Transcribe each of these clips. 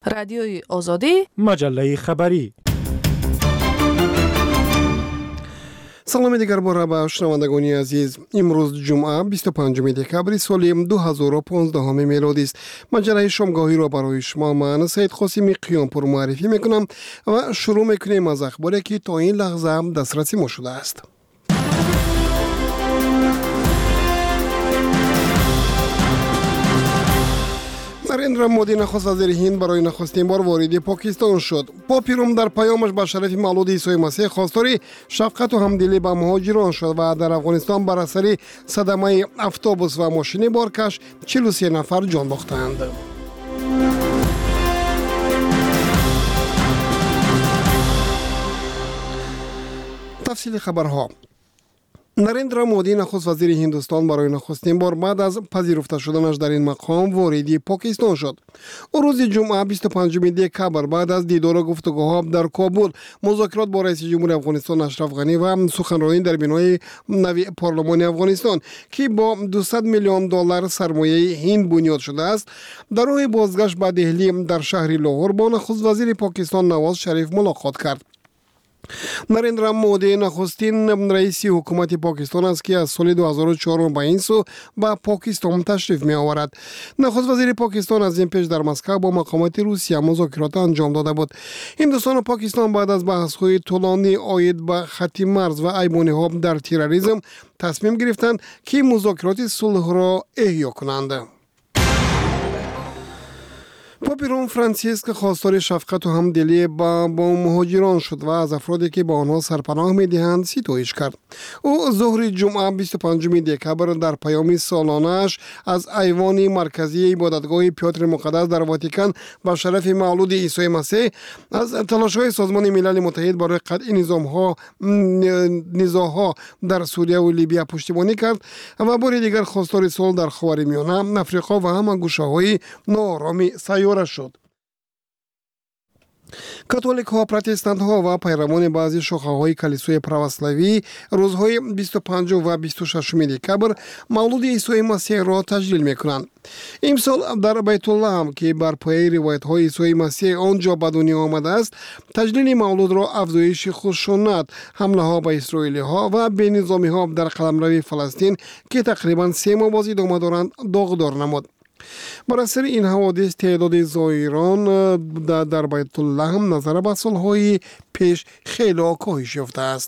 رادیوی آزادی، مجله خبری. سلام دیگر بار به شنوندگان عزیز. امروز جمعه 25 دکبر سال 2015 میلادی است. مجله شامگاهی را برای شما من سید قاسمی قیامپور معرفی میکنم و شروع میکنیم از اخباری که تا این لحظه دسترسی ما شده است. نریندرا مودی نخست وزیر هند برای نخستین بار وارد پاکستان شد. پاپ روم در پیامش به شرف مولود عیسی مسیح خواستار شفقت و همدلی به مهاجران شد و در افغانستان بر اثر صدمه اتوبوس و ماشین بارکش 43 نفر جان باختند. تفصیل خبرها. نریندرا مودی نخست وزیر هندوستان برای نخستین بار بعد از پذیرفته شدنش در این مقام وارد پاکستان شد. او روز جمعه 25 دکبر بعد از دیدار و گفتگوها در کابل مذاکرات با رئیس جمهور افغانستان اشرف غنی و سخنرانی در بنای نوی پارلمان افغانستان که با 200 میلیون دلار سرمایه هند بنیاد شده است، در راه بازگشت به دهلی در شهر لاهور با نخست وزیر پاکستان نواز شریف ملاقات کرد. نریندرا مودی نخستین رئیس حکومت پاکستان است که از سال 2004 به این سو به پاکستان تشریف می آورد. نخست وزیر پاکستان از این پیش در مسکو با مقامات روسیه مذاکرات انجام داده بود. هندوستان و پاکستان بعد از بحث‌های طولانی عاید به خط مرز و ایبانی‌ها در تروریسم تصمیم گرفتند که مذاکرات صلح را احیا کنند. پاپ روم فرانسیسک خواستار شفقت و همدلی با مهاجران شد و از افرادی که با آنها سرپناه می‌دهند ستایش کرد. او ظهر جمعه 25 دکبر در پیام سالانه‌اش از ایوان مرکزی عبادتگاه پیاتر مقدس در واتیکان به شرف مولود عیسی مسیح از تلاش‌های سازمان ملل متحد برای قطع نزاع‌ها در سوریه و لیبی پشتیبانی کرد و بار دیگر خواستار صلح در خاورمیانه، افریقا و همه گوشه‌های ناآرام سیاره شد. کاتولیک ها، پروتستانت ها و پیروان بعضی شاخه های کلیسای پروسلاوی روزهای 25 و 26 دکبر مولود عیسی مسیح را تجلیل میکنند. امسال در بیت الله هم که بر پایه روایت های عیسی مسیح آنجا به دنیا آمده است، تجلیل مولود را افزایش خشونت، حمله ها به اسرائیلی ها و بی‌نظامی ها در قلمرو فلسطین که تقریبا 3 ماه باز ادامه دارند داغدار نمود. بر اثر این حوادث تعداد زائران در بیت الله هم نظر به سالهای پیش خیلی کاهش یافته است.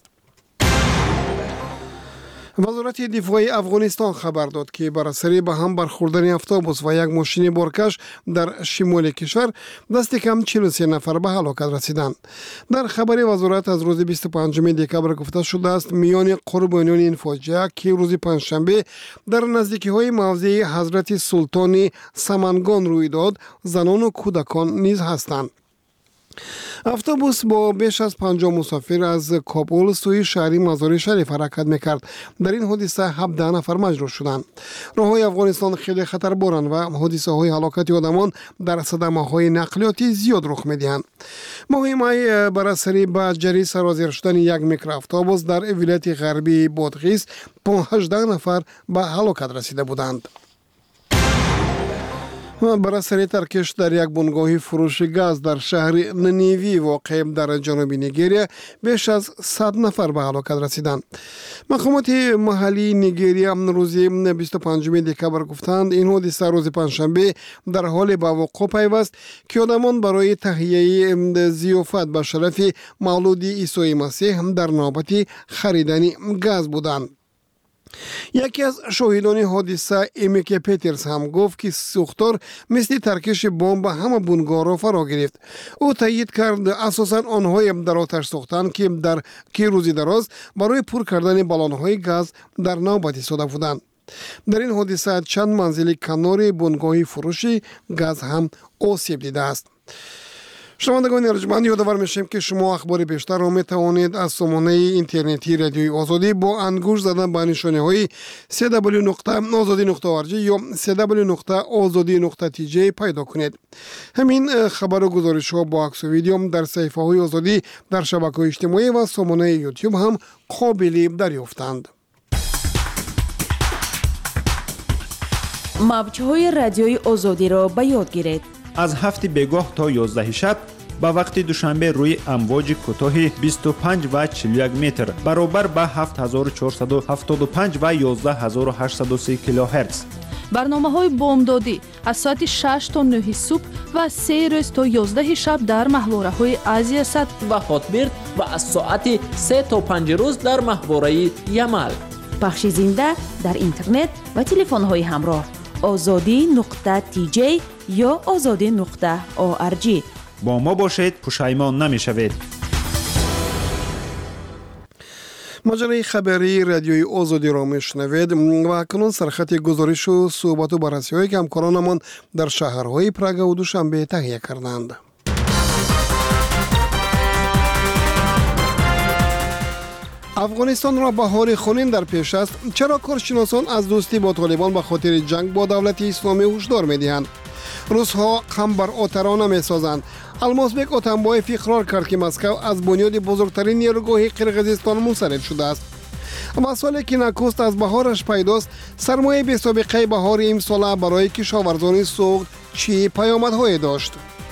وزارت دفاع افغانستان خبر داد که بر اثر به هم برخوردن اتوبوس و یک ماشین بارکش در شمال کشور دست کم 43 نفر به هلاکت رسیدند. در خبر وزارت از روز 25 دکبر گفته شده است میان قربانیان این فاجعه که روز پنجشنبه در نزدیکی های موضع حضرت سلطان سمنگان روی داد زنان و کودکان نیز هستند. اتوبوس با بیش از 50 مسافر از کابل سوی شهری مزار شریف حرکت میکرد. در این حادثه 17 نفر مجروح شدند. راههای افغانستان خیلی خطربارند و حادثه های هلاکت آدمان در صدمه های نقلیاتی زیاد رخ میدهند. مهمه بر اثر به جری سرازیر شدن یک میکرواتوبوس در ولایت غربی بادغیس 18 نفر به هلاکت رسیده بودند. بر اثر ترکش در یک بنگاه فروش گاز در شهر نینیوی واقع در جنوب نیجریه بیش از 100 نفر به هلاکت رسیدند. مقامات محلی نیجریه روز 25 دکبر گفتند این حادثه روز پنجشنبه در حال به وقوع پیوست که آدمان برای تهیه ضیافت به شرف مولود عیسی مسیح در نوبت خریدن گاز بودند. یکی از شاهدان حادثه امیک پیترز هم گفت که سوختار مثل ترکش بمب همه بنگاه را فرا گرفت. او تایید کرد اساساً آنهای در آتش سوختند که روزی دراز برای پر کردن بالون‌های گاز در نوبت ایستاده بودند. در این حادثه چند منزل کنار بنگاه فروش گاز هم آسیب دیده است. شنوندگان ارجمند یادآور میشیم که شما اخبار بیشتر را میتوانید از سامانه اینترنتی رادیوی آزادی با انگشت زدن به نشانه های www.azadi.org یا www.azadi.tj پیدا کنید. همین خبر و گزارش ها با عکس و ویدیو در صفحه های آزادی در شبکه‌های اجتماعی و سامانه یوتیوب هم قابل دریافتند. موج‌های رادیوی آزادی را به یاد گیرید. از 7 بگاه تا 11 شب با وقت دوشنبه روی امواج کوتاه 25 و 41 متر برابر با 7475 و 11803 کیلوهرتز. برنامه‌های بامدادی از ساعت 6 تا 9 صبح و 3 روز تا 11 شب در ماهواره‌های آسیا صد و هاتبرد و از ساعت 3 تا 5 روز در ماهواره یمل. بخش زنده در اینترنت و تلفن‌های همراه azadi.tj یا azadi.org. با ما باشید، پشیمان نمی‌شوید. مجره خبری رادیوی آزادی را میشنوید و اکنون سرخط گزارش و صحبت و بررسی‌هایی که همکارانمان در شهرهای پراگ و دوشنبه تهیه کردند. افغانستان را بهار خونین در پیش است. چرا کارشناسان از دوستی با طالبان به خاطر جنگ با دولت اسلامی هشدار می‌دهند؟ روس‌ها هم بر آترا نمی‌سازند. المازبک اتنبایف اقرار کرد که مسکو از بنیاد بزرگترین نیروگاه قرقیزستان منصرف شده است. و سالی که نخست از بهارش پیداست، سرمایه بی سابقه بهار امسال برای کشاورزان سوخت چه پیامدهایی داشت؟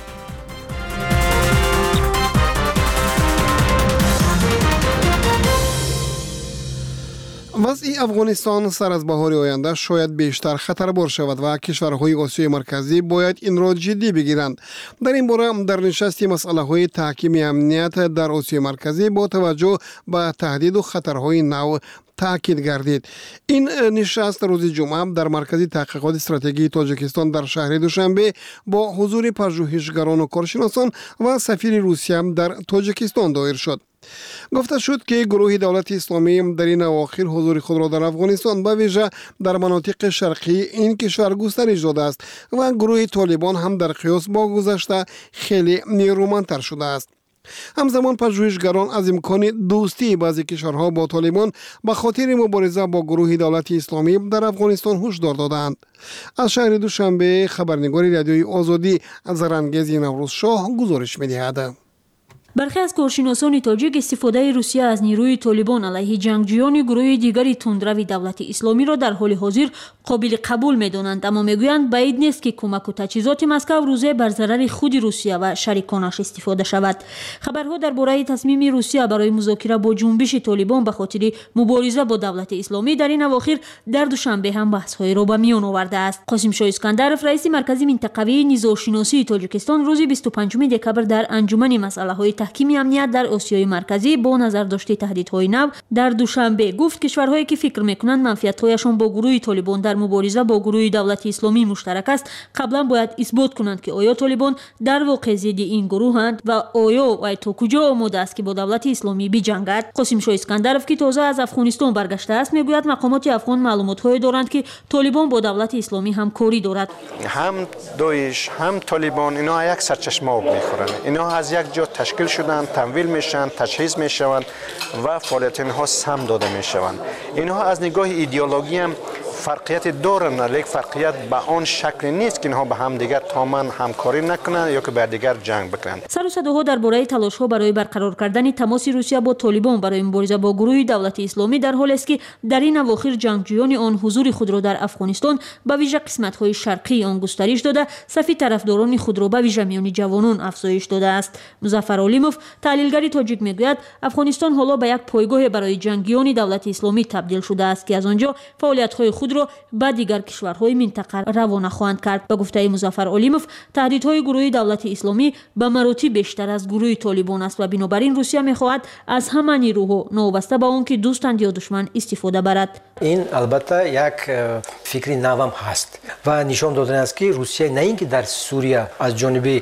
وضع افغانستان سر از بهار آینده شاید بیشتر خطربار شود و کشورهای آسیای مرکزی باید این را جدی بگیرند. در این باره در نشست مسئله های تحکیم امنیت در آسیای مرکزی با توجه به تهدید و خطرهای نو تاکید گردید. این نشست روز جمعه در مرکز تحقیقات استراتژی تاجیکستان در شهر دوشنبه با حضور پژوهشگران و کارشناسان و سفیر روسیه در تاجیکستان دایر شد. گفته شد که گروه دولت اسلامی در این اواخر حضور خود را در افغانستان به ویژه در مناطق شرقی این کشور گسترش داده است و گروه طالبان هم در قیاس با گذشته خیلی نیرومندتر شده است. همزمان پژوهشگران از امکان دوستی بعضی کشورها با طالبان به خاطر مبارزه با گروه دولت اسلامی در افغانستان هشدار دادند. از شهر دوشنبه خبرنگار رادیوی آزادی زرانگیز نوروز شاه گزارش می‌دهد. برخی از کارشناسان تاجیک استفاده روسیه از نیروی طالبان علیه جنگجویان گروه دیگری تندروی دولت اسلامی را در حال حاضر قابل قبول می‌دانند، اما میگویند بعید نیست که کمک و تجهیزات مسکو روزه بر ضرر خود روسیه و شریکانش استفاده شود. خبرها درباره تصمیم روسیه برای مذاکره با جنبش طالبان به خاطر مبارزه با دولت اسلامی در این اواخر در دوشنبه هم بحث‌های را به میان آورده است. قاسم شاه اسکندرов رئیس مرکز منطقوی نژادشناسی تاجیکستان روز 25 دکبر در انجمن مسائل تحکیم امنیت در آسیای مرکزی با نظر داشته تهدیدهای نو در دوشنبه گفت کشورهایی که فکر میکنند منفعت‌هایشان با گروه طالبان در مبارزه با گروه دولت اسلامی مشترک است قبلا باید اثبات کنند که آیا طالبان در واقع ضد این گروهند و آیا و تا کجا آماده است که با دولت اسلامی بجنگد. قاسم شاه اسکندرov که تازه از افغانستان برگشته است میگوید مقامات افغان معلومات‌هایی دارند که طالبان با دولت اسلامی همکاری دارد. هم داعش هم طالبان اینا یک سرچشمه آب میخورند. اینا از یک جا تشکیل شدن، تمویل میشن، تجهیز میشوند و فعالیت اینها سهم داده میشوند. اینها از نگاه ایدئولوژی هم فرقیت دارن، ولی فرقیت به آن شکل نیست که اینها به هم دیگر تماما همکاری نکنند یا که بر دیگر جنگ بکنند. سر و صداها درباره تلاش‌ها برای برقرار کردن تماس روسیه با طالبان برای مبارزه با گروه دولت اسلامی در حالی است که در این اواخر جنگجویان آن حضور خود را در افغانستان به ویژه قسمت‌های شرقی آن گسترش داده، صف طرفداران خود را به ویژه میان جوانان افزایش داده است. مظفر علیموف تحلیلگر تاجیک میگوید افغانستان حالا به یک پایگاه برای جنگیان دولت اسلامی تبدیل شده است که از آنجا فعالیت‌های خود را به دیگر کشورهای منطقه روانه خواهند کرد. به گفته مظفر علیموف تهدیدهای گروه دولت اسلامی به مراتب بیشتر از گروه طالبان است و بنابراین روسیه می‌خواهد از همه نیروها نوبسته به آنکه دوستند یا دشمن استفاده برد. این البته یک فکری نوام هست و نشان دادن است که روسیه نه اینکه در سوریه از جانب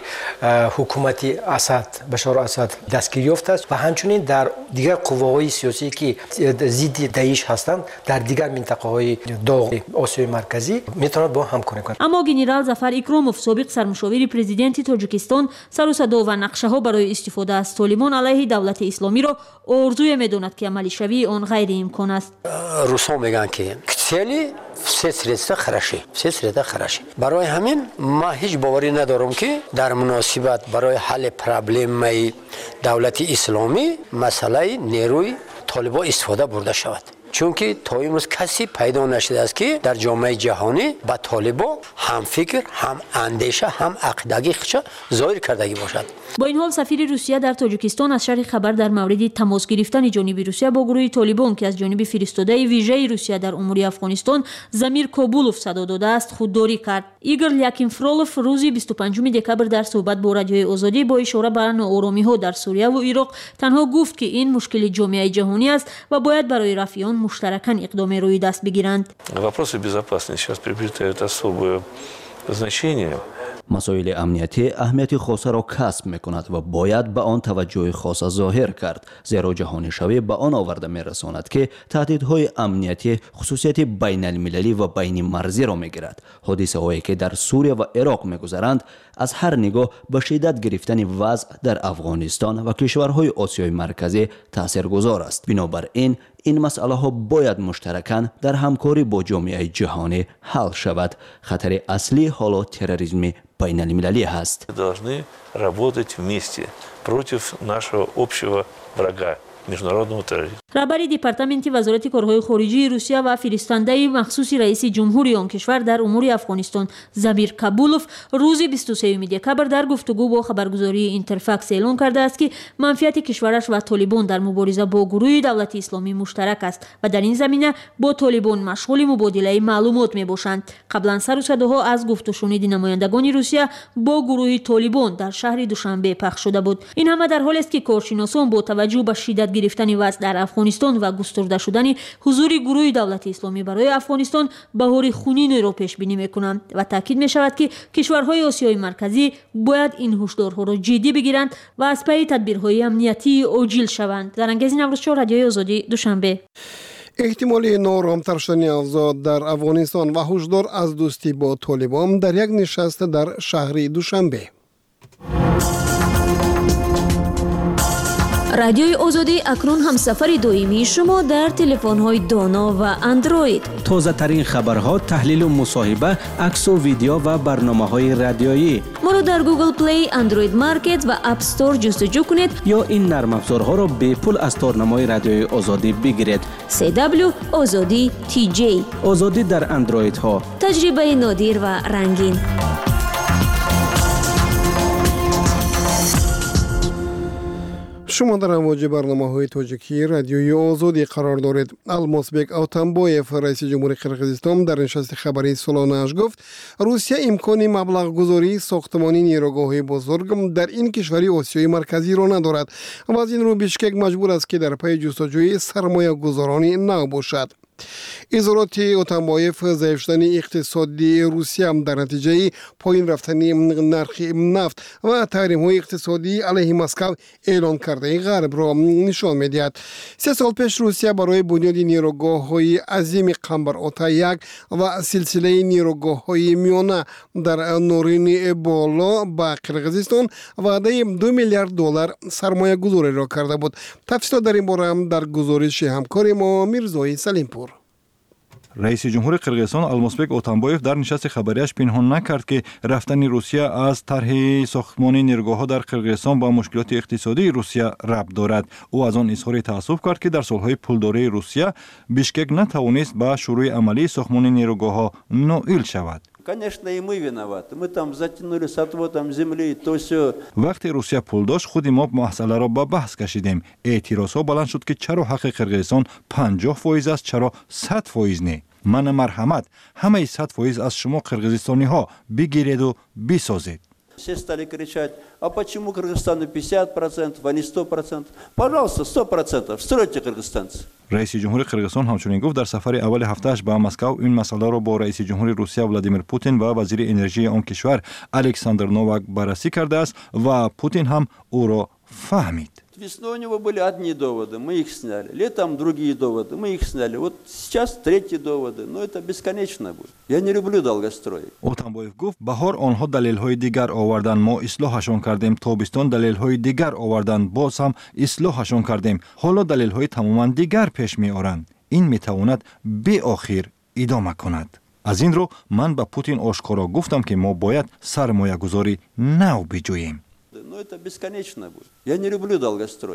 حکومت اسد بشار اسد دستگیری یافته است و همچنین در دیگر قواهای سیاسی که ضد داعش هستند در دیگر منطقه‌های داغ آسیای مرکزی میتواند با همکاری کنند. اما گنرال ظفر اکراموف سابق سرمشاور پرزیدنت تاجیکستان سر و صدا و نقشه‌ها برای استفاده از طالبان علیه دولت اسلامی را آرزوی می‌داند که عملی شوی آن غیر امکان است. روس‌ها میگن که цели все средства хороши, все средства хороши. برای همین ما هیچ باوری ندارم که در مناسبت برای حل پرابلم دولت اسلامی مسئله نیروی طالبان استفاده برده شود. چونکه تا امروز کسی پیدا نشده است که در جامعه جهانی با طالبان هم فکر هم اندیشه هم عقیدگی خودش ظاهر کردگی باشد. با این حال سفیر روسیه در تاجیکستان از شرح خبر در مورد تماس گرفتن جانب روسیه با گروه طالبان که از جانب فرستاده ویژه روسیه در امور افغانستان زمیر کوبولوف صدا داده است خودداری کرد. ایگور لیاکینفرولوف روز 25 دکبر در صحبت با رادیوی آزادی با اشاره به ناآرامی‌ها در سوریه و عراق تنها گفت که این مشکل جامعه جهانی است و باید برای رفع آن مشترکاً اقدام روی دست بگیرند. Вопросы безопасности сейчас приобретают особое значение. مسائل امنیتی اهمیت خاص را کسب میکند و باید به آن توجه خاص ظاهر کرد، زیرا جهانی شوی به آن آورده میرساند که تهدیدهای امنیتی خصوصیت بین المللی و بین مرزی را میگیرد. حادثه هایی که در سوریه و عراق میگذرند از هر نگاه به شدت گرفتن وضع در افغانستان و کشورهای آسیای مرکزی تاثیرگذار است. بنابراین این مسئله ها باید مشترکاً در همکاری با جامعه جهانی حل شود. خطر اصلی حالا تروریسم بین المللی هست. Должны работать вместе против нашего общего врага. международного терроризма. رهبر دپارتمنت وزارت کارهای خارجی روسیه و فرستنده مخصوص رئیس جمهوری آن کشور در امور افغانستان زمیر کابولوف روز 23 دکبر در گفتگو با خبرگزاری اینترفاکس اعلام کرده است که منفعت کشورش و طالبان در مبارزه با گروه دولت اسلامی مشترک است و در این زمینه با طالبان مشغول مبادله معلومات میباشند. قبلا سر و صداها از گفت و شنود نمایندگان روسیه با گروه طالبان در شهر دوشنبه پخش شده بود. این همه در حالی است که کارشناسان با توجه به شدت گرفتن وضع در افغانستان و گسترده شدن حضور گروه دولت اسلامی برای افغانستان بهار خونین را پیش بینی میکنند و تاکید می شود که کشورهای آسیای مرکزی باید این هشدارها را جدی بگیرند و از پی تدبیرهای امنیتی عاجل شوند. در انگیز نوروزچهار رادیوی آزادی دوشنبه. احتمال نارامتر شدن اوضاع در افغانستان و هشدار از دوستی با طالبان در یک نشست در شهر دوشنبه. رادیوی آزادی اکنون همسفر دائمی شما در تلفن‌های دانا و اندروید. تازه ترین خبرها، تحلیل و مصاحبه، عکس و ویدیو و برنامه‌های رادیویی. ما را در گوگل پلی، اندروید مارکت و اپ استور جستجو کنید یا این نرم افزارها را به پول از تارنمای رادیوی آزادی بگیرید. CW آزادی TJ. آزادی در اندروید ها. تجربه نادر و رنگین. شما در امواج برنامه‌های تاجیکی رادیوی آزادی قرار دارید. الماسبک اوتانبایف رئیس جمهوری قرقیزستان در نشست خبری سالانه‌اش گفت روسیه امکان مبلغ گذاری ساختمان نیروگاه بزرگ در این کشور آسیای مرکزی را ندارد و از این رو بیشکک مجبور است که در پی جستجوی سرمایه گذارانی نو باشد. اظهارات اوتانبایف ضعیف شدن اقتصادی روسیه هم در نتیجه پایین رفتن نرخ نفت و تحریم‌های اقتصادی علیه مسکو اعلان کرده غرب را نشان می‌دهد. 3 سال پیش روسیه برای بنیاد نیروگاه‌های عظیم قنبر آتا 1 و سلسله نیروگاه‌های میانه در نورین بالا با قرقیزستان وعده 2 میلیارد دلار سرمایه گذاری را کرده بود. تفصیلات در این باره هم در گزارش همکار ما میرزای سلیمپور. رئیس جمهور قرقیزستان الماسبک اوتانبایف در نشست خبریش پنهان نکرد که رفتن روسیه از طرح ساختمان نیروگاه‌ها در قرقیزستان با مشکلات اقتصادی روسیه ربط دارد. او از آن اظهار تأسف کرد که در سالهای پولداری روسیه بیشکک نتوانست به شروع عملی ساختمان نیروگاه‌ها نائل شود. Конечно, и мы виноваты. Мы там затянули с отводом земли, то все. وقتی روسیه پول داشت خود ما مسئله را به بحث کشیدیم. اعتراضها بلند شد که چرا حق قرقیزستان 50% است، чаро 100% نه. من مرحمت همه 100% از شما قرقیزستانی ها بگیرید و بسازید. Все стали кричать, а почему Кыргызстану 50%, а не 100%? Пожалуйста, 100%, стройте кыргызстанцы. رئیس جمهور قرقیزستان همچنین گفت در سفر اول هفتهش به مسکو این مسئله را با رئیس جمهور روسیه ولادیمیر پوتین و وزیر انرژی آن کشور الکساندر نوواک بررسی کرده است و پوتین هم او را فهمید. Весной у него были одни доводы, мы их сняли. Летом другие доводы, мы их сняли. Вот сейчас третьи доводы, но это бесконечно будет. Я не люблю долгострой. اوتانبایف گفت بهار آنها دلیل‌های دیگر آوردن، ما اصلاحشون کردیم. تابستان دلیل‌های دیگر آوردن، باز هم اصلاحشون کردیم. حالا دلیل‌های تماما دیگر پیش می‌آورند. این می‌تواند به آخر ادامه کند. از این رو من به پوتین آشکارا گفتم که ما باید سرمایه‌گذاری نو بجوییم. Но это бесконечно будет. Я не люблю долгострой.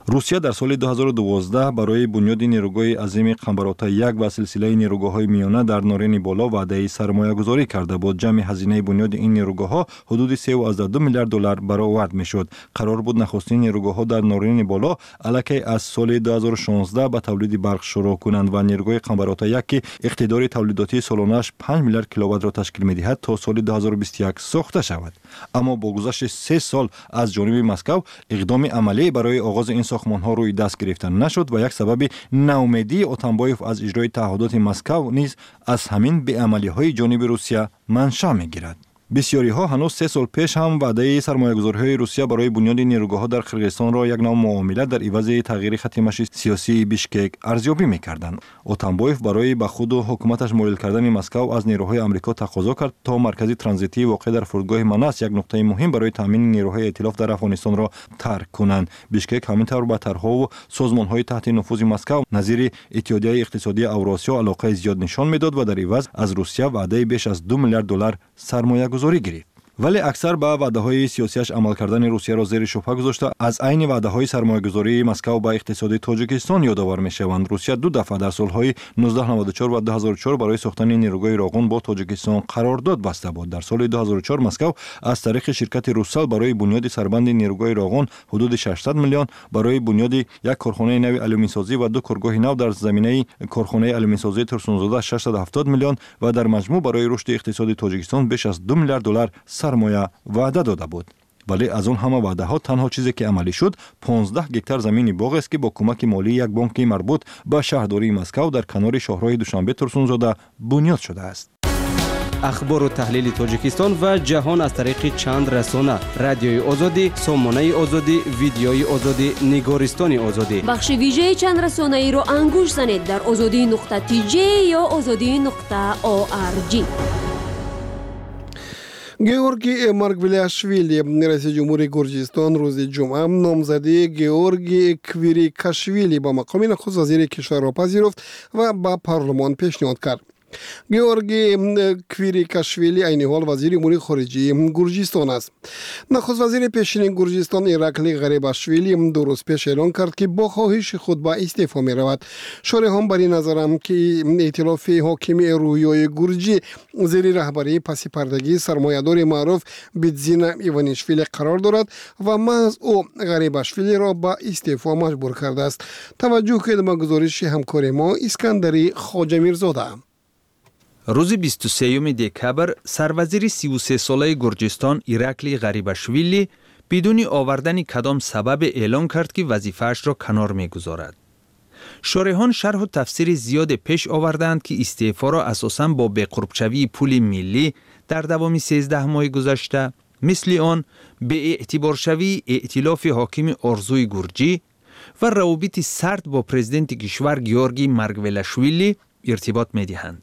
روسیه در سال 2012 برای بنیاد نیروگاه عظیم قنبراتا 1 و سلسله نیروگاه‌های میانه در نارین بالا وعده سرمایه‌گذاری کرده بود. جمع هزینه بنیاد این نیروگاه‌ها حدود 3.2 میلیارد دلار برآورد می‌شد. قرار بود نخستین نیروگاه‌ها در نارین بالا الکی از سال 2016 به تولید برق شروع کنند و نیروگاه قنبراتا 1 که اقتدار تولیداتی سالانه‌اش 5 میلیارد کیلووات را تشکیل می‌دهد تا سال 2021 ساخته شود. اما با گذشت 3 سال از جانب مسکو اقدام عملی برای آغاز این ساختمان‌ها روی دست گرفته نشد و یک سبب ناامیدی اوتانبایف از اجرای تعهدات مسکو نیز از همین بی‌عملی‌های جانب روسیه منشأ می‌گیرد. بسیاری ها هنوز 3 سال پیش هم وعده سرمایه‌گذاری‌های روسیه برای بنیاد نیروگاه‌ها در قرقیزستان را یک نوع معامله در عوض تغییر خط مشی سیاسی بیشکک ارزیابی می‌کردند. اوتانبایف برای به خود و حکومتش مایل کردن مسکو از نیروهای آمریکا تقاضا کرد تا مرکز ترانزیتی واقع در فرودگاه مناس، یک نقطه مهم برای تامین نیروهای ائتلاف در افغانستان را ترک کنند. بیشکک همینطور به طرح‌ها و سازمان‌های تحت نفوذ مسکو نظیر اتحادیه اقتصادی اوراسیا علاقه زیاد نشان می‌داد و در عوض از روسیه وعده بیش از 2 میلیارد دلار سرمایه‌گذاری گرفت. ولی اکثر به وعده‌های سیاسیش عمل کردن روسیه را زیر شبهه گذاشته از عین وعده‌های سرمایه‌گذاری مسکو به اقتصاد تاجیکستان یادآور می‌شوند. روسیه 2 دفعه در سال‌های 1994 و 2004 برای ساختن نیروگاه راغون با تاجیکستان قرارداد بسته بود. در سال 2004 مسکو از طریق شرکت روسال برای بنیاد سربند نیروگاه راغون حدود 600 میلیون، برای بنیاد یک کارخانه نو آلومین‌سازی و 2 کارگاه نو در زمینه کارخانه آلومین‌سازی ترسونزاده 670 میلیون و در مجموع برای رشد اقتصاد تاجیکستان بیش از 2 میلیارد دلار سرمایه وعده داده بود. ولی از اون همه وعده ها تنها چیزی که عملی شد 15 هکتار زمین باغ است که با کمک مالی یک بانک مربوط به شهرداری مسکو در کنار شاهراه دوشنبه ترسونزاده بنیاد شده است. اخبار و تحلیل تاجیکستان و جهان از طریق چند رسانه: رادیوی آزادی، سامانه آزادی، ویدیوی آزادی، نگارستان آزادی. بخش ویژه چند رسانه ای را انگوش زنید در azadi.tj یا azadi.org. گیورگی مارگویلیاشویلی رئیس جمهور گرجستان روز جمعه نامزدی گیورگی کویریکاشویلی با مقام نخست وزیر کشور را پذیرفت و به پارلمان پیشنهاد کرد. گیورگی کویریکاشویلی عین حال وزیر امور خارجه گرجستان است. نخست وزیر پیشین گرجستان ایراکلی غریباشویلی 2 روز پیش اعلام کرد که با خواهش خود به استعفا می رود. شارحان بر این نظرم که ائتلاف حاکم روحیای گرجی زیر رهبری پس پردگی سرمایه‌دار معروف بیتزینا ایوانیشویلی قرار دارد و محض او غریباشویلی را به استعفا مجبور کرده است. توجه کنید به گزارش همکار ما اسکندری خواجه‌میرزاده. روز 23 دکبر سروزیر 33 ساله گرجستان ایراکلی غریباشویلی بدون آوردن کدام سبب اعلام کرد که وظیفه‌اش را کنار می‌گذارد. شارحان شرح و تفسیر زیاد پیش آوردند که استعفا را اساساً با بی‌قرب‌شوی پول ملی در دوام 13 ماه گذشته، مثل آن به اعتبار شوی ائتلاف حاکم آرزوی گرجی و روابط سرد با پرزیدنت کشور گیورگی مارگویلیاشویلی ارتباط می‌دهند.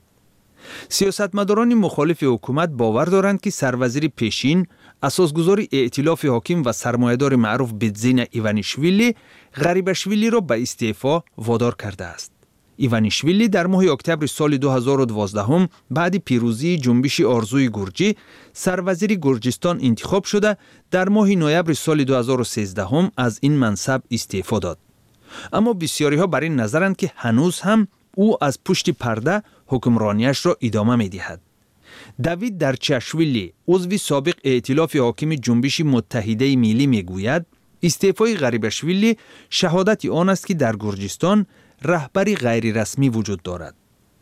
سیاستمداران مخالف حکومت باور دارند که سروزیر پیشین اساسگذار ائتلاف حاکم و سرمایه‌دار معروف بیتزینا ایوانیشویلی غریباشویلی را به استعفا وادار کرده است. ایوانیشویلی در ماه اکتبر سال 2012 بعد پیروزی جنبش آرزوی گرجی سروزیر گرجستان انتخاب شده در ماه نوامبر سال 2013 از این منصب استعفا داد. اما بسیاری ها بر این نظرند که هنوز هم او از پشت پرده حکمرانیش را ادامه می دهد. دوید درچاشویلی عضو سابق ائتلاف حاکم جنبش متحده ملی می گوید استعفای غریباشویلی شهادت آن است که در گرجستان رهبری غیر رسمی وجود دارد.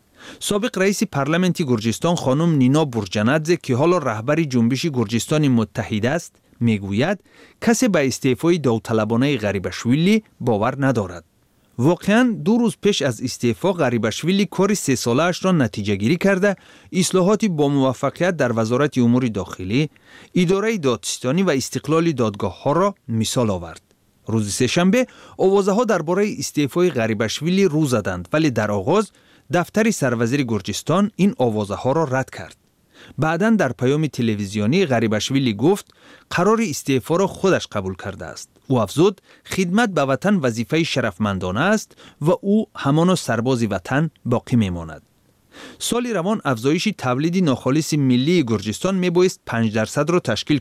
سابق رئیس پارلمانت گرجستان خانم نینا برجنادزه که حالا رهبر جنبش گرجستان متحد است می گوید کسی به استعفای داوطلبانه غریباشویلی باور ندارد. واقعاً 2 روز پیش از استعفا غریباشویلی کار 3 ساله‌اش را نتیجه گیری کرده اصلاحاتی با موفقیت در وزارت امور داخلی، اداره دادستانی و استقلال دادگاه‌ها را مثال آورد. روز سه‌شنبه آوازه‌ها درباره استعفای غریباشویلی رو زدند، ولی در آغاز دفتر سروزیر گرجستان این آوازه‌ها را رد کرد. بعداً در پیام تلویزیونی غریباشویلی گفت قرار استعفا را خودش قبول کرده است. او افزود خدمت به وطن وظیفه شرفمندانه است و او همان سرباز وطن باقی میماند. سال روان افزایش تولید ناخالص ملی گرجستان میبایست 5% را تشکیل کند.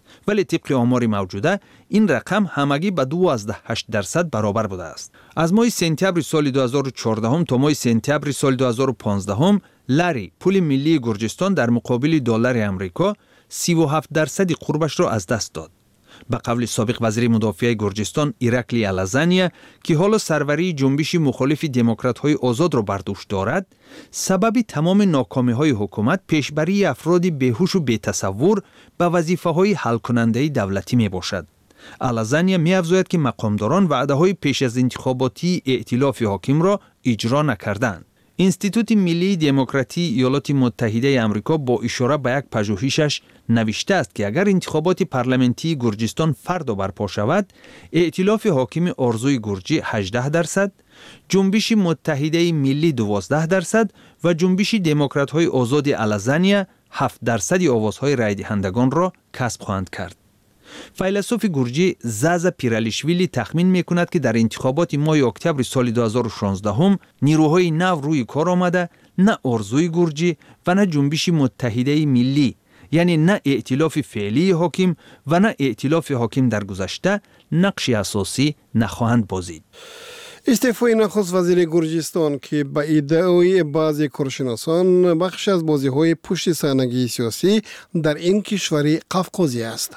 ولی طبق آمار موجوده این رقم همگی به 12.8% برابر بوده است. از ماه سپتامبر سال 2014 تا ماه سپتامبر سال 2015 لری پول ملی گرجستان در مقابل دلار آمریکا 37% قربش را از دست داد. به قول سابق وزیر مدافع گرجستان ایرکلی الازانیا که حالا سروری جنبش مخالف دموکرات‌های آزاد را بر دوش دارد، سبب تمام ناکامی‌های حکومت پیشبری افرادی بیهوش و بی‌تصور به وظیفه‌های حل کننده دولتی میباشد. الازانیا می‌افزاید که مقامداران وعده‌های پیش از انتخاباتی ائتلاف حاکم را اجرا نکردند. اینستیتوت ملی دموکراسی ایالات متحده آمریکا با اشاره به یک پژوهشش نوشته است که اگر انتخابات پارلمانتی گرجستان فردا برپا شود، ائتلاف حاکم آرزوی گرجی 18%، جنبش متحده ملی 12% و جنبش دموکرات‌های آزاد الازانیا 7% آوازهای رای دهندگان را کسب خواهند کرد. فیلسوف گرجی زازا پیرالیشویلی تخمین میکند که در انتخابات ماه اکتبر سال 2016 نیروهای نو روی کار آمده، نه آرزوی گرجی و نه جنبش متحده ملی، یعنی نه ائتلاف فعلی حاکم و نه ائتلاف حاکم در گذشته نقش اساسی نخواهند بازید. استعفای نخست وزیر گرجستان که به ادعای بعضی کارشناسان بخش از بازی‌های پشت صحنه سیاسی در این کشور قفقازی است.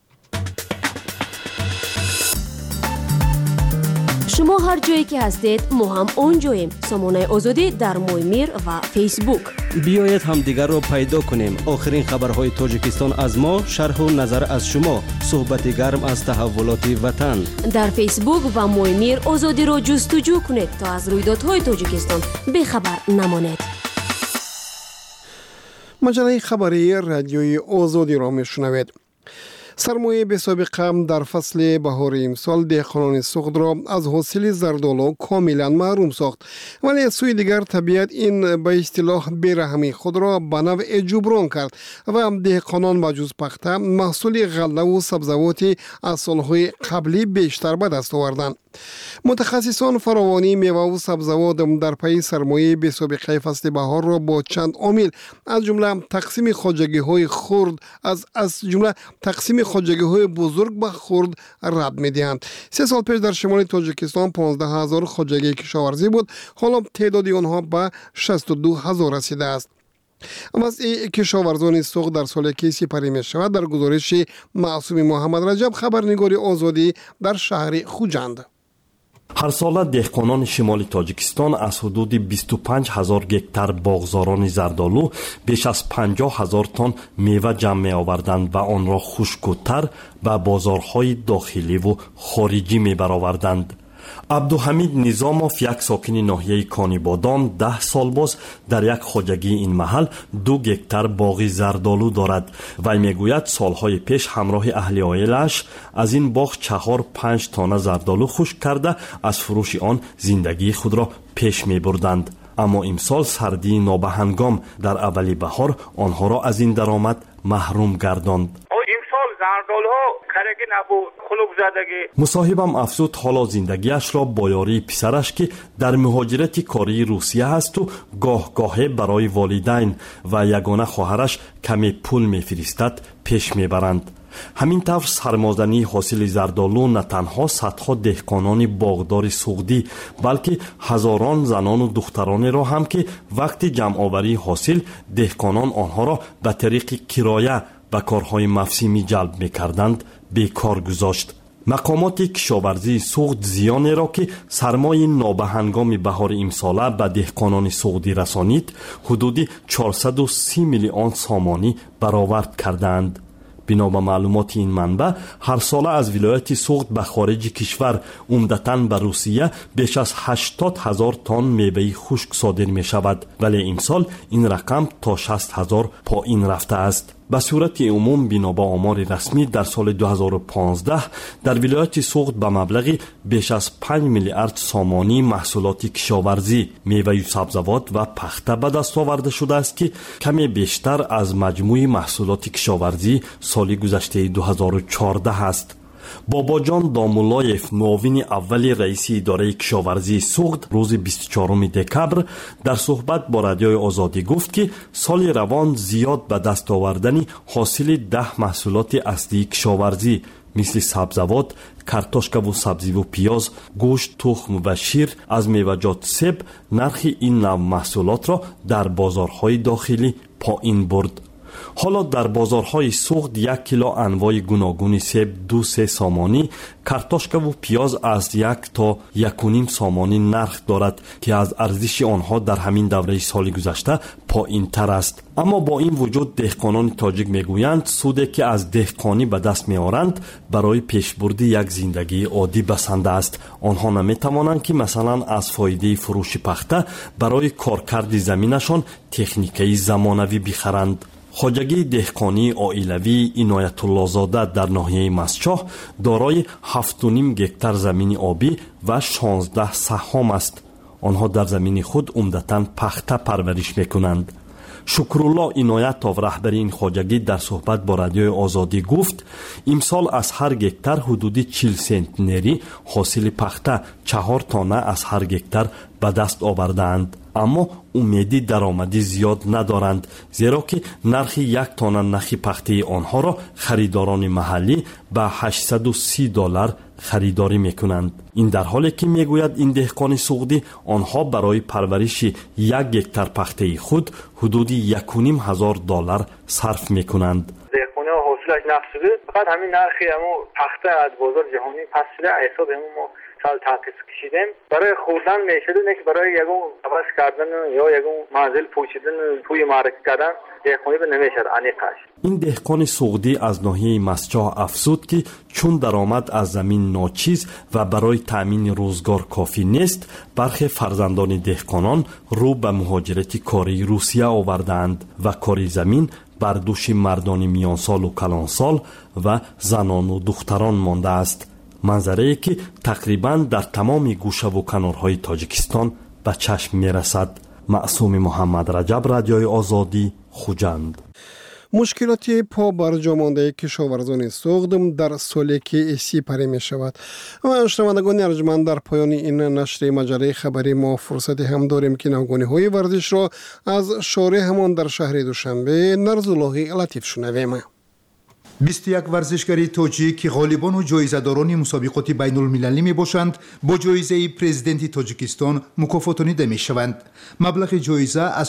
شما هر جایی که هستید ما هم اونجاییم. سامانه آزادی در مویمیر و فیسبوک. بیایید هم دیگر رو پیدا کنیم. آخرین خبرهای تاجیکستان از ما، شرح و نظر از شما، صحبت گرم از تحولات وطن. در فیسبوک و مویمیر آزادی رو جستجو کنید تا از رویدادهای تاجیکستان بخبر نمانید. مجله خبری رادیوی آزادی را میشنوید. سرمایه به سابقه در فصل بهار امسال دهقانان سوخت را از حاصل زردآلو کاملا محروم ساخت، ولی از سوی دیگر طبیعت این به اصطلاح بیرحمی خود را به نوع جبران کرد و دهقانان بجز پخته محصول غله و سبزیجات از سالهای قبلی بیشتر به دست آوردند. متخصصان فراوانی میوه و سبزیجات در پی سرمایه به سابقه فصل بهار را با چند عامل از جمله تقسیم خواجگی‌های خرد از جمله تقسیم خواجگی‌های بزرگ به خرد رد می‌دهند. 3 سال پیش در شمال تاجیکستان 15000 خواجگی کشاورزی بود، حالا تعداد آنها به 62000 رسیده است. وضع کشاورزان سوخت در سال که سپری می شود در گزارش معصوم محمد رجب، خبرنگار آزادی در شهر خوجند. هر ساله دهقانان شمال تاجیکستان از حدود 25000 گکتار باغزاران زردآلو بیش از 50000 تن میوه جمع می آوردند و آن را خشک و تر به بازارهای داخلی و خارجی می برآوردند. عبدالحمید نظاموف، یک ساکن ناحیه کانی بادام، 10 سال باز در یک خواجگی این محل 2 گکتار باغ زردآلو دارد. وی میگوید سالهای پیش همراه اهل عائله‌اش از این باغ 4-5 تانه زردآلو خشک کرده از فروش آن زندگی خود را پیش می بردند. اما امسال سردی نابهنگام در اولی بهار آنها را از این درآمد محروم گرداند. مصاحبم افزود حالا زندگیش را با یاری پسرش که در مهاجرت کاری روسیه است و گاه برای والدین و یگانه خواهرش کمی پول میفرستد پیش میبرند. همین طور سرمازنی حاصل زردآلو نه تنها صدها دهقانان باغدار سوختی بلکه هزاران زنان و دختران را هم که وقت جمع آوری حاصل دهقانان آنها را به طریق کرایه به کارهای موسمی جلب می‌کردند بیکار گذاشت. مقامات کشاورزی سوخت زیانی را که سرمای نابهنگام بهار امساله به دهقانان سوختی رسانید حدود 430 میلیون سامانی برآورد کردند. بنا به معلومات این منبع هر ساله از ولایت سوخت به خارج کشور عمدتاً به روسیه بیش از 80,000 تن میوه خشک صادر می شود، ولی امسال این رقم تا 60,000 پایین رفته است. به صورت عموم بنا به آمار رسمی در سال 2015 در ولایت سوخت به مبلغ بیش از 5 میلیارد سامانی محصولات کشاورزی، میوه و سبزیجات و پخته به دست آورده شده است که کمی بیشتر از مجموع محصولات کشاورزی سال گذشته 2014 است. бобоҷон домуллоев муовини аввали раиси идораи кишоварзии суғд рӯзи 24 декабр дар суҳбат бо радиои озодӣ гуфт ки соли равон зиёд ба даст овардани ҳосили 10 маҳсулоти аслии кишоварзӣ мисли сабзавот, картошкаву сабзиву пиёз, гӯшт, тухм ва шир аз меваҷот себ нархи ин нав маҳсулотро дар бозорҳои дохилӣ поин бурд. ҳоло дар бозорҳои суғд 1 кило анвои гуногуни себ 2-3 сомонӣ, картошкаву пиёз аз 1 то 1.5 сомонӣ нарх дорад ки аз арзиши онҳо дар ҳамин давраи соли гузашта поинтар аст. аммо бо ин вуҷуд деҳқонони тоҷик мегӯянд суде ки аз деҳқонӣ ба даст меоранд барои пешбурди як зиндагии оддӣ басанда аст. онҳо наметавонанд ки масалан аз фоидаи фурӯши пахта барои коркарди заминашон техникаи замонавӣ бихаранд. хоҷагии деҳқонии оилавии иноятуллозода дар ноҳияи Масчоҳ дорои 7.5 гектар замини обӣ ва 16 саҳом аст. онҳо дар замини худ умдатан пахта парвариш мекунанд. шукрулло иноятов раҳбари ин хоҷагӣ дар суҳбат бо радиои озодӣ гуфт имсол аз ҳар гектар ҳудуди 40 сентнерӣ ҳосили пахта 4 тонна аз ҳар гектар ба даст овардаанд. аммо умеди даромадӣ зиёд надоранд, зеро ки нархи 1 тонна нахи пахтаи онҳоро харидорони маҳаллӣ ба $830 харидорӣ мекунанд. ин дар ҳоле ки мегӯяд ин деҳқони суғдӣ онҳо барои парвариши 1 гектар пахтаи худ ҳудуди $1,500 сарф мекунанд. деҳқониҳо ҳосилаш нақс шуды, фақат ҳамин нархи пахта аз бозор ҷаҳонӣ паст шуда, ҳисоб мо сал тақис кишидем. барои хӯрдан мешуд, не ки барои ягон аваз кардан ё ягон манзил пӯчидан, пӯи маърифӣ кардан деҳқонӣ намешад аниқаш. ин деҳқони суғдӣ аз ноҳияи Масчоҳ афзуд ки чун даромад аз замин ночиз ва барои таъмини рӯзгор кофӣ нест, бархе фарзандони деҳқонон рӯ ба муҳоҷирати кории Русия овардаанд ва кори замин бар дӯши мардони миёнсолу калонсол ва занону духтарон мондааст. манзарае ки тақрибан дар тамоми гӯшаву канорҳои Тоҷикистон ба чашм мерасад. маъсуми муҳаммад раҷаб, радиои озодӣ, хуҷанд. мушкилоти по барҷомондаи кишоварзони суғд дар соле ки сипарӣ мешавад. шунавандагони арҷманд, дар поёни ин нашри маҷаллаи хабарӣ мо фурсате ҳам дорем ки навгониҳои варзишро аз шорҳамон дар шаҳри Душанбе Нарзуллоҳи Латиф шунавем. 21 варзишгари тоҷик ки ғолибону ҷоизадорони мусобиқоти байнулмилалӣ мебошанд, бо ҷоизаи президенти Тоҷикистон мукофотонида мешаванд. маблағи ҷоиза аз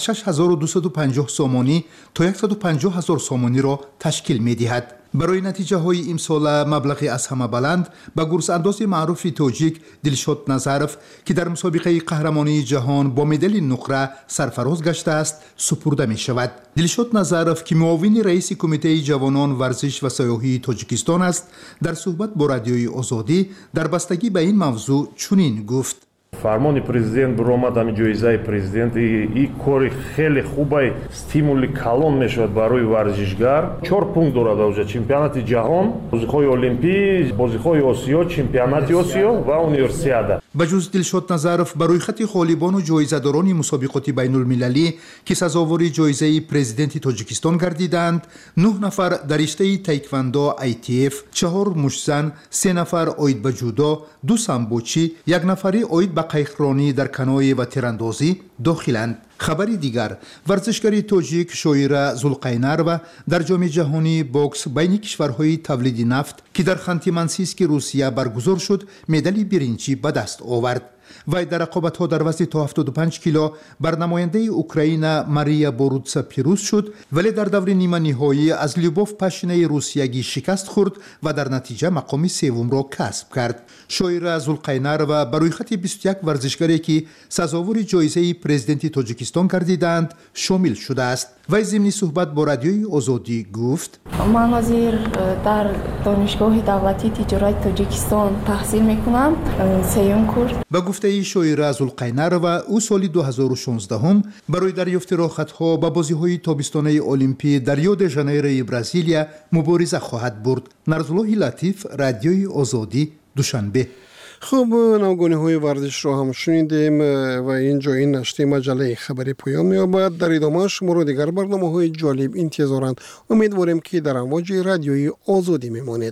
6250 сомонӣ то 150000 сомониро ташкил медиҳад. барои натиҷаҳои имсола маблағи аз ҳама баланд ба гурсандози маъруфи тоҷик Дилшод Назаров, ки дар мусобиқаи қаҳрамонии ҷаҳон бо медали нуқра сарфароз гаштааст, супурда мешавад. Дилшод Назаров, ки муовини раиси кумитаи ҷавонон, варзиш ва сайёҳии Тоҷикистон аст, дар суҳбат бо радиои Озодӣ дар бастагӣ ба ин мавзӯъ чунин гуфт: фармони президент биромад ҳами ҷоизаи президент и кори хеле хубай стимули калон мешавад барои варзишгар. 4 пункт дорад уже: чемпионати ҷаҳон, бозиҳои олимпӣ, бозиҳои осиё, чемпионати осиё ва универсиада. ба ҷуз Дилшод Назаров ба рӯйхати ғолибону ҷоизадорони мусобиқоти байнулмилалӣ ки сазовори ҷоизаи президенти Тоҷикистон гардиданд, 9 нафар дар риштаи тайквандо ITF, 4 мушзан, 3 нафар оид ба ҷудо, 2 самбочӣ, 1 нафари оид ба қайҳронӣ дар каноэ ва тирандозӣ дохиланд. хабари дигар: варзишгари тоҷик Шоира Зулқайнарова дар ҷоми ҷаҳонии бокс байни кишварҳои тавлиди нафт ки дар Ханти-Мансийски Русия баргузор шуд, медали биринҷӣ ба даст овард. вай дар рақобатҳо дар вазни то 75 кило бар намояндаи Украина Мария Борутса пирӯз шуд, вале дар даври ниманиҳоӣ аз Любов Пашинаи русиягӣ шикаст хӯрд ва дар натиҷа мақоми севумро касб кард. Шоира Зулқайнарова ба рӯйхати 21 варзишгаре ки сазовори ҷоизаи президенти Тоҷикистон гардиданд шомил шудааст. вай зимни суҳбат бо радиои Озодӣ гуфт: ман ҳозир дар донишгоҳи давлатии тиҷорати Тоҷикистон таҳсил мекунам, сеюм курс. ба гуфтаи Шоира Зулқайнарова, ӯ соли 2016 барои дарёфти рохатҳо ба бозиҳои тобистонаи олимпӣ дар Рио-де-Жанейрои Бразилия мубориза хоҳад бурд. Нарзуллоҳи Латиф, радиои Озодӣ, Душанбе. хуб, навгониҳои варзишро ҳам шунидем ва ин ҷо ин нашри маҷаллаи хабарӣ поён меёбад. дар идомааш шуморо дигар барномаҳои ҷолиб интизоранд. умедворем ки дар амвоҷи радиои Озодӣ мемонед.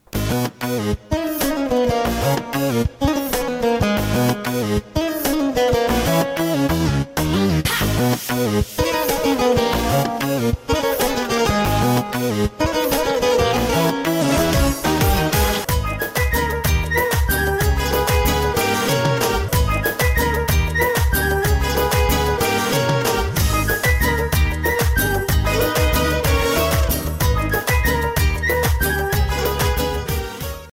Ha!